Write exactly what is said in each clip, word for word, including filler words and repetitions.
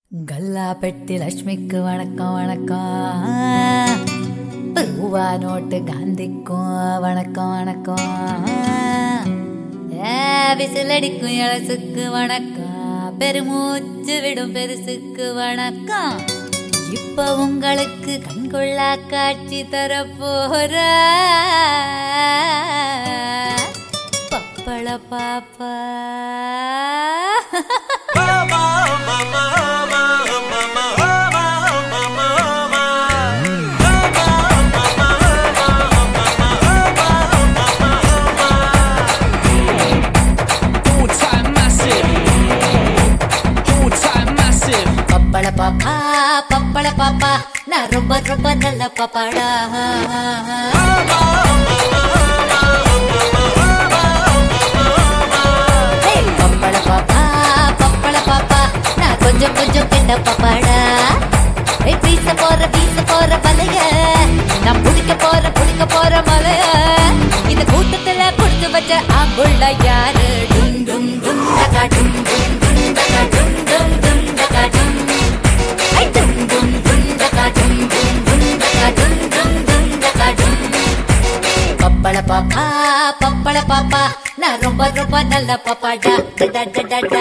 गल्ला पेट्टी लक्ष्मीक्कु वणक्कम वणक्कम रूवा नोट गांधिक्कु वणक्कम वणक्कम विसिलडिक्कु एळसुक्कु वणक्कम पेरुमूच्चु विडुम पेरुसुक्कु वणक्कम इप्प उंगलुक्कु कण्गொள்ளா काட்சி तरपोर पप्पळ पापा पप्पळ पापा पप्पळ पापा ना रोब रोब नल्ल पप्पड़ा पप्पळ पापा पप्पळ पापा ना கொஞ்சம் கொஞ்சம் பெண்ண பப்பாடா ஏய் பீச போற பீச போற மலைய நான் புடிக்க போற புடிக்க போற மலைய இந்த கூட்டத்துல கொடுத்து வச்ச ஆம்புள்ள யாரு டும் டும் டும் டகா டும் டும் டும் டகா டும் டும் டும் டகா டும் ஐ டும் டும் டும் டகா டும் டும் டும் டகா டும் டும் டும் டகா டும் பப்பள பாப்பா பப்பள பாப்பா நான் ரொம்ப ரொம்ப நல்ல பாப்பாடா டடா டடா டா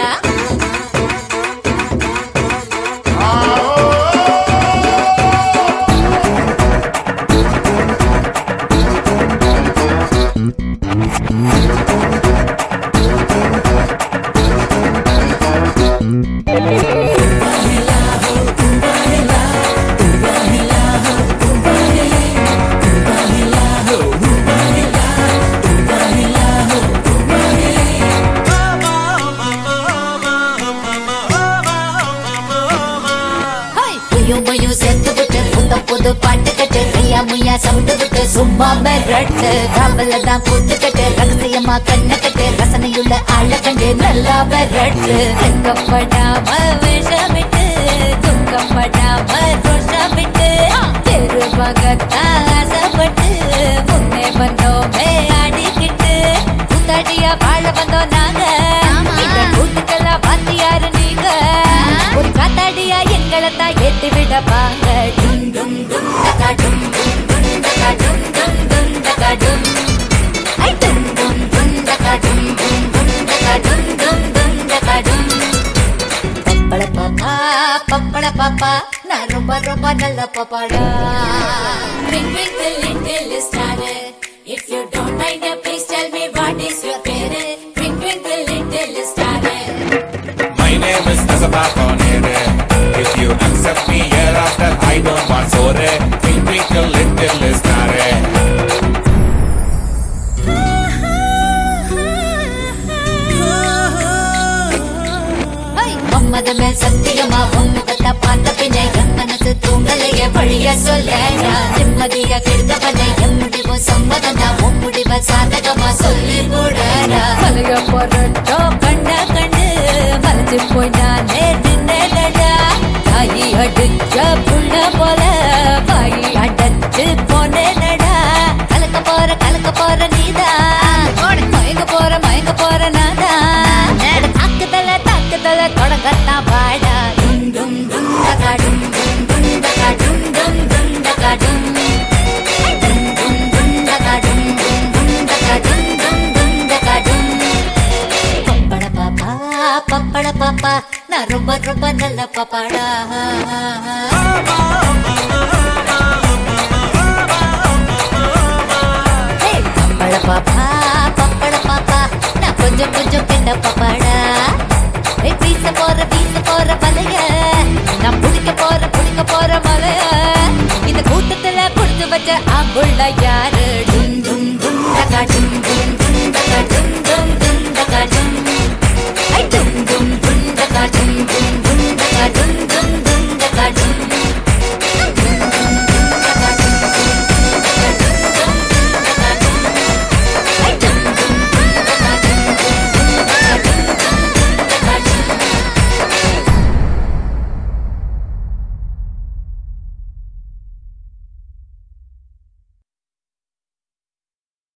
சும்மா மெரட்டு காவல தான் கூத்துக்கட்டு ரகசியமா கண்ண கட்டு ரசனையுள்ள ஆள கண்டு நல்லா மெரட்டு துக்கப்படாம விஷமிட்டு துக்கப்படாம ரோஷமிட்டு தெருவகத்தா ஆசைப்பட்டு முன்னே வந்தோமே ஆடிக்கிட்டு கூத்தாடியா வாழ வந்தோம் நாங்க இந்த கூத்துக்கெல்லாம் வாத்தியாரு நீங்க ஒரு காத்தாடியா எங்களை தான் ஏத்தி விட வாங்க டும் டும் டும் டகா டும் டும் டும் டகா டும் டும் டும் டகா டும் ஐ டும் டும் டும் டகா டும் டும் டும் டகா டும் டும் டும் டகா டும் பப்பள பாப்பா பப்பள பாப்பா நான் ரொம்ப ரொம்ப நல்ல பாப்பாடா Twinkle little star if you don't mind please tell me what is your name Twinkle little star My name is Nasabakonere if you accept me hereafter I don't want sore Twinkle little star மம்மத மேல் சத்தியமா உன்முகத்தை பார்த்த பின்னே என் மனசு தூங்கலைய வழிய சொல்லடா நிம்மதியா கெடுத்தவனை என் முடிவு சம்மதனா உன் முடிவ சாதகமா சொல்லி போடடா மலைய போறட்டோ கண்ண கண்டு மலைச்சு போய் நானே நின்னடா தாயி அடிச்ச புள்ள போல வாயி அடைச்சு போனேனடா கலக்க போற கலக்க போற நீதா மயங்க போற மயங்க போற நாதா தாக்குதல தாக்குதல தொடங்கத்தான் வாடா டும் டும் டும் டகா டும் டும் டும் டகா டும் டும் டும் டகா டும் டும் டும் டும் டகா டும் டும் டும் டகா டும் டும் டும் டகா டும் பப்பட பாப்பா பப்பட பாப்பா நான் ரொம்ப ரொம்ப நல்ல பாப்பாடா பப்பட பாப்பா பப்பட பாப்பா நான் கொஞ்சம் கொஞ்சம் பெண்ண பாப்பாடா